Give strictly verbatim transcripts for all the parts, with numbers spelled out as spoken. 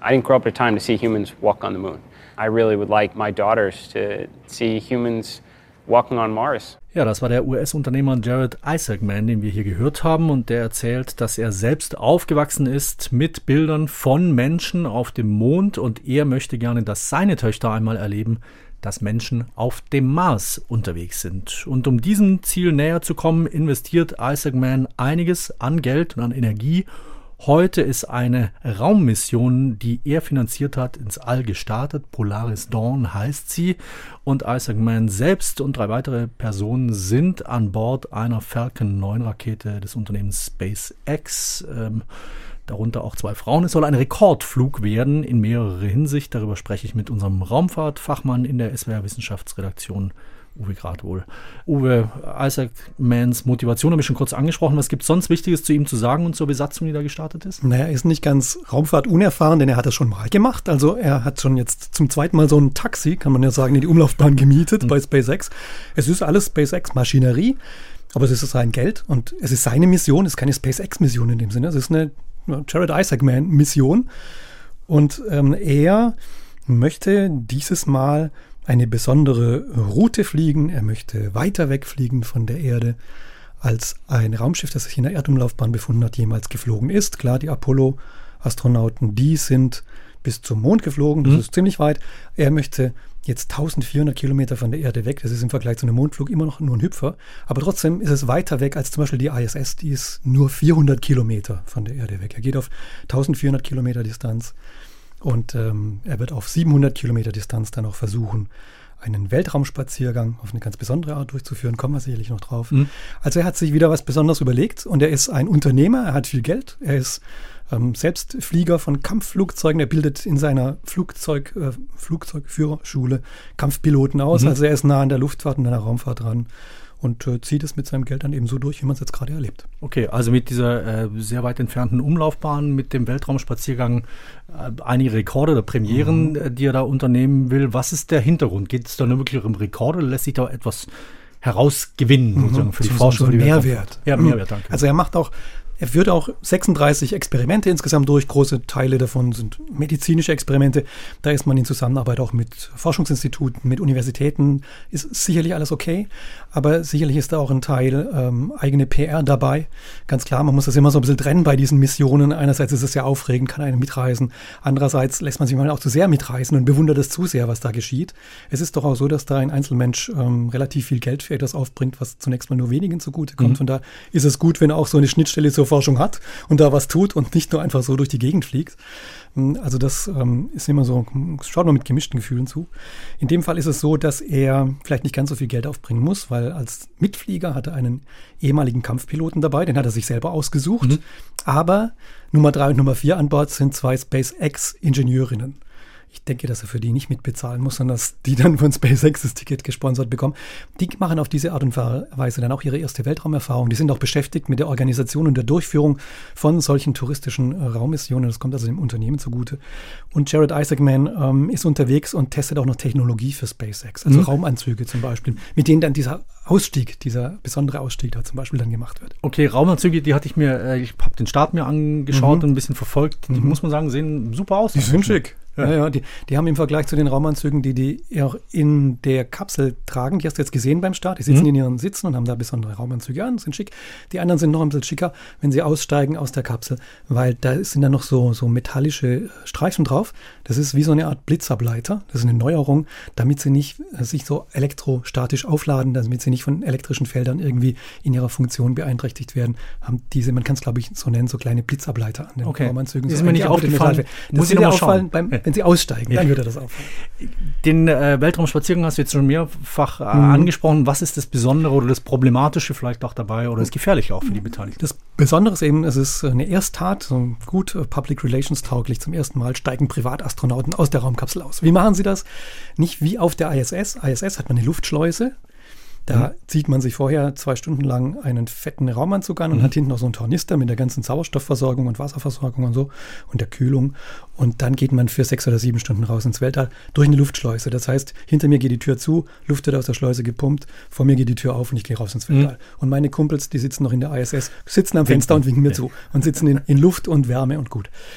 I didn't grow up at a time to see humans walk on the moon. I really would like my daughters to see humans walking on Mars. Ja, das war der U S-Unternehmer Jared Isaacman, den wir hier gehört haben, und der erzählt, dass er selbst aufgewachsen ist mit Bildern von Menschen auf dem Mond und er möchte gerne, dass seine Töchter einmal erleben, dass Menschen auf dem Mars unterwegs sind. Und um diesem Ziel näher zu kommen, investiert Isaacman einiges an Geld und an Energie. Heute ist eine Raummission, die er finanziert hat, ins All gestartet. Polaris Dawn heißt sie. Und Isaacman selbst und drei weitere Personen sind an Bord einer Falcon neun Rakete des Unternehmens SpaceX. Ähm, darunter auch zwei Frauen. Es soll ein Rekordflug werden in mehrerer Hinsicht. Darüber spreche ich mit unserem Raumfahrtfachmann in der S W R Wissenschaftsredaktion, Uwe Gradwohl. Uwe, Isaacmans Motivation habe ich schon kurz angesprochen. Was gibt es sonst Wichtiges zu ihm zu sagen und zur Besatzung, die da gestartet ist? Naja, er ist nicht ganz raumfahrtunerfahren, denn er hat das schon mal gemacht. Also er hat schon jetzt zum zweiten Mal so ein Taxi, kann man ja sagen, in die Umlaufbahn gemietet mhm. bei SpaceX. Es ist alles SpaceX-Maschinerie, aber es ist sein Geld und es ist seine Mission. Es ist keine SpaceX-Mission in dem Sinne. Es ist eine Jared Isaacman-Mission. Und ähm, er möchte dieses Mal eine besondere Route fliegen. Er möchte weiter wegfliegen von der Erde, als ein Raumschiff, das sich in der Erdumlaufbahn befunden hat, jemals geflogen ist. Klar, die Apollo-Astronauten, die sind bis zum Mond geflogen. Das mhm. ist ziemlich weit. Er möchte jetzt eintausendvierhundert Kilometer von der Erde weg. Das ist im Vergleich zu einem Mondflug immer noch nur ein Hüpfer. Aber trotzdem ist es weiter weg als zum Beispiel die I S S. Die ist nur vierhundert Kilometer von der Erde weg. Er geht auf eintausendvierhundert Kilometer Distanz. Und ähm, er wird auf siebenhundert Kilometer Distanz dann auch versuchen, einen Weltraumspaziergang auf eine ganz besondere Art durchzuführen. Kommen wir sicherlich noch drauf. Mhm. Also er hat sich wieder was Besonderes überlegt und er ist ein Unternehmer, er hat viel Geld, er ist ähm, selbst Flieger von Kampfflugzeugen, er bildet in seiner Flugzeug, äh, Flugzeugführerschule Kampfpiloten aus. Mhm. Also er ist nah an der Luftfahrt und an der Raumfahrt dran. Und äh, zieht es mit seinem Geld dann eben so durch, wie man es jetzt gerade erlebt. Okay, also mit dieser äh, sehr weit entfernten Umlaufbahn, mit dem Weltraumspaziergang, äh, einige Rekorde oder Premieren, mhm. äh, die er da unternehmen will. Was ist der Hintergrund? Geht es da nur wirklich um Rekorde oder lässt sich da etwas herausgewinnen mhm. sozusagen für die so, Forschung? So Mehrwert. Ja, Mehrwert, danke. Also er macht auch Er führt auch sechsunddreißig Experimente insgesamt durch. Große Teile davon sind medizinische Experimente. Da ist man in Zusammenarbeit auch mit Forschungsinstituten, mit Universitäten. Ist sicherlich alles okay, aber sicherlich ist da auch ein Teil ähm, eigene P R dabei. Ganz klar, man muss das immer so ein bisschen trennen bei diesen Missionen. Einerseits ist es ja aufregend, kann einen mitreisen. Andererseits lässt man sich mal auch zu sehr mitreisen und bewundert es zu sehr, was da geschieht. Es ist doch auch so, dass da ein Einzelmensch ähm, relativ viel Geld für etwas aufbringt, was zunächst mal nur wenigen zugutekommt. Mhm. Und da ist es gut, wenn auch so eine Schnittstelle zur Forschung hat und da was tut und nicht nur einfach so durch die Gegend fliegt. Also das ähm, ist immer so, schaut man mit gemischten Gefühlen zu. In dem Fall ist es so, dass er vielleicht nicht ganz so viel Geld aufbringen muss, weil als Mitflieger hat er einen ehemaligen Kampfpiloten dabei, den hat er sich selber ausgesucht. Mhm. Aber Nummer drei und Nummer vier an Bord sind zwei SpaceX-Ingenieurinnen. Ich denke, dass er für die nicht mitbezahlen muss, sondern dass die dann von SpaceX das Ticket gesponsert bekommen. Die machen auf diese Art und Weise dann auch ihre erste Weltraumerfahrung. Die sind auch beschäftigt mit der Organisation und der Durchführung von solchen touristischen äh, Raummissionen. Das kommt also dem Unternehmen zugute. Und Jared Isaacman ähm, ist unterwegs und testet auch noch Technologie für SpaceX, also mhm. Raumanzüge zum Beispiel, mit denen dann dieser Ausstieg, dieser besondere Ausstieg da zum Beispiel dann gemacht wird. Okay, Raumanzüge, die hatte ich mir, äh, ich habe den Start mir angeschaut mhm. und ein bisschen verfolgt. Die, mhm. muss man sagen, sehen super aus. Die sind schick. Ja, ja, die, die haben im Vergleich zu den Raumanzügen, die die auch in der Kapsel tragen, die hast du jetzt gesehen beim Start, die sitzen mhm. in ihren Sitzen und haben da besondere Raumanzüge an, sind schick. Die anderen sind noch ein bisschen schicker, wenn sie aussteigen aus der Kapsel, weil da sind dann noch so, so metallische Streifen drauf. Das ist wie so eine Art Blitzableiter, das ist eine Neuerung, damit sie nicht sich so elektrostatisch aufladen, damit sie nicht von elektrischen Feldern irgendwie in ihrer Funktion beeinträchtigt werden, haben diese, man kann es glaube ich so nennen, so kleine Blitzableiter an den okay. Raumanzügen. Das so ist mir nicht aufgefallen. Das muss ich noch mal auffallen beim wenn sie aussteigen, dann ja. wird er das auffallen. Den äh, Weltraumspaziergang hast du jetzt schon mehrfach äh, mhm. angesprochen. Was ist das Besondere oder das Problematische vielleicht auch dabei oder das Gefährliche auch für die Beteiligten? Das Besondere ist eben, es ist eine Ersttat, so gut uh, Public Relations tauglich. Zum ersten Mal steigen Privatastronauten aus der Raumkapsel aus. Wie machen sie das? Nicht wie auf der I S S. I S S hat man eine Luftschleuse. Da mhm. zieht man sich vorher zwei Stunden lang einen fetten Raumanzug an und mhm. hat hinten noch so einen Tornister mit der ganzen Sauerstoffversorgung und Wasserversorgung und so und der Kühlung. Und dann geht man für sechs oder sieben Stunden raus ins Weltall durch eine Luftschleuse. Das heißt, hinter mir geht die Tür zu, Luft wird aus der Schleuse gepumpt, vor mir geht die Tür auf und ich gehe raus ins Weltall. Mhm. Und meine Kumpels, die sitzen noch in der I S S, sitzen am Fenster und winken mir ja. zu und sitzen in, in Luft und Wärme und gut.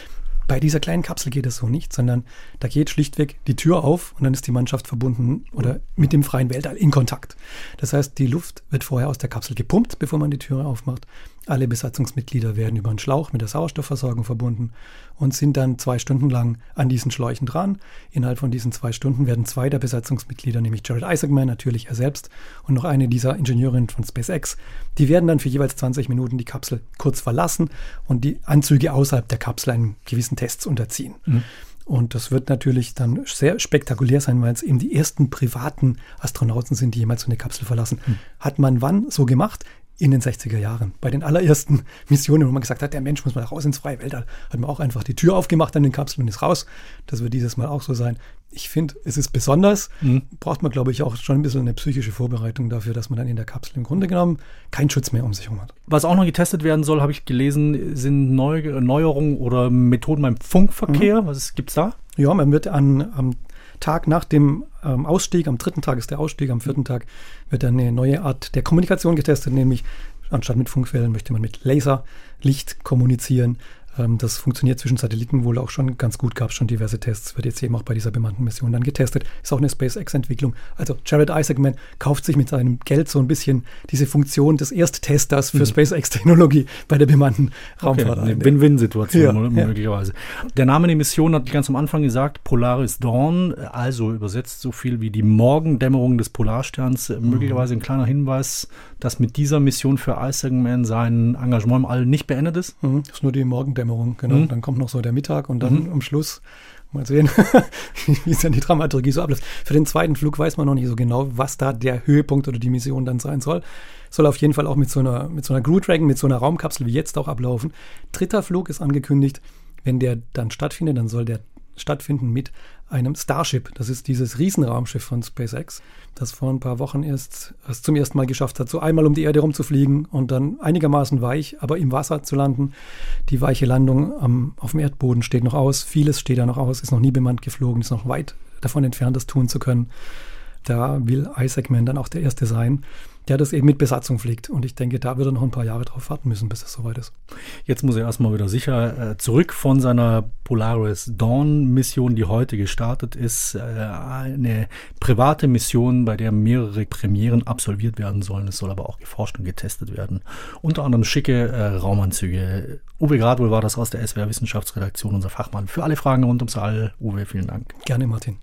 Bei dieser kleinen Kapsel geht es so nicht, sondern da geht schlichtweg die Tür auf und dann ist die Mannschaft verbunden oder mit dem freien Weltall in Kontakt. Das heißt, die Luft wird vorher aus der Kapsel gepumpt, bevor man die Türe aufmacht. Alle Besatzungsmitglieder werden über einen Schlauch mit der Sauerstoffversorgung verbunden und sind dann zwei Stunden lang an diesen Schläuchen dran. Innerhalb von diesen zwei Stunden werden zwei der Besatzungsmitglieder, nämlich Jared Isaacman, natürlich er selbst, und noch eine dieser Ingenieurinnen von SpaceX, die werden dann für jeweils zwanzig Minuten die Kapsel kurz verlassen und die Anzüge außerhalb der Kapsel einen gewissen Tests unterziehen. Mhm. Und das wird natürlich dann sehr spektakulär sein, weil es eben die ersten privaten Astronauten sind, die jemals so eine Kapsel verlassen. Mhm. Hat man wann so gemacht? In den sechziger Jahren. Bei den allerersten Missionen, wo man gesagt hat, der Mensch muss mal raus ins freie Weltall, hat man auch einfach die Tür aufgemacht an den Kapseln und ist raus. Das wird dieses Mal auch so sein. Ich finde, es ist besonders. Mhm. Braucht man, glaube ich, auch schon ein bisschen eine psychische Vorbereitung dafür, dass man dann in der Kapsel im Grunde genommen keinen Schutz mehr um sich herum hat. Was auch noch getestet werden soll, habe ich gelesen, sind Neu- Neuerungen oder Methoden beim Funkverkehr. Mhm. Was gibt es da? Ja, man wird an am Tag nach dem ähm, Ausstieg, am dritten Tag ist der Ausstieg, am vierten Tag wird dann eine neue Art der Kommunikation getestet, nämlich anstatt mit Funkwellen möchte man mit Laserlicht kommunizieren. Ähm, das funktioniert zwischen Satelliten wohl auch schon ganz gut, gab es schon diverse Tests, wird jetzt eben auch bei dieser bemannten Mission dann getestet. Ist auch eine SpaceX-Entwicklung. Also Jared Isaacman kauft sich mit seinem Geld so ein bisschen diese Funktion des Ersttesters für mhm. SpaceX-Technologie bei der bemannten Raumfahrt. Okay, eine Win-Win-Situation ja, möglicherweise. Ja. Der Name der Mission hat ganz am Anfang gesagt, Polaris Dawn, also übersetzt so viel wie die Morgendämmerung des Polarsterns. Mhm. Möglicherweise ein kleiner Hinweis, dass mit dieser Mission für Isaacman sein Engagement im All nicht beendet ist. Mhm. Das ist nur die Morgendämmerung. Genau, mhm. dann kommt noch so der Mittag und dann mhm. am Schluss mal sehen, wie es dann die Dramaturgie so abläuft. Für den zweiten Flug weiß man noch nicht so genau, was da der Höhepunkt oder die Mission dann sein soll. Soll auf jeden Fall auch mit so einer, mit so einer Crew Dragon, mit so einer Raumkapsel wie jetzt auch ablaufen. Dritter Flug ist angekündigt. Wenn der dann stattfindet, dann soll der stattfinden mit einem Starship. Das ist dieses Riesenraumschiff von SpaceX, das vor ein paar Wochen erst es zum ersten Mal geschafft hat, so einmal um die Erde rumzufliegen und dann einigermaßen weich, aber im Wasser zu landen. Die weiche Landung am, auf dem Erdboden steht noch aus. Vieles steht da noch aus, ist noch nie bemannt geflogen, ist noch weit davon entfernt, das tun zu können. Da will Isaacman dann auch der Erste sein, der das eben mit Besatzung fliegt. Und ich denke, da wird er noch ein paar Jahre drauf warten müssen, bis es soweit ist. Jetzt muss er erstmal wieder sicher äh, zurück von seiner Polaris Dawn-Mission, die heute gestartet ist. Äh, eine private Mission, bei der mehrere Premieren absolviert werden sollen. Es soll aber auch geforscht und getestet werden. Unter anderem schicke äh, Raumanzüge. Uwe Gradwohl war das aus der S W R Wissenschaftsredaktion, unser Fachmann für alle Fragen rund ums All. Uwe, vielen Dank. Gerne, Martin.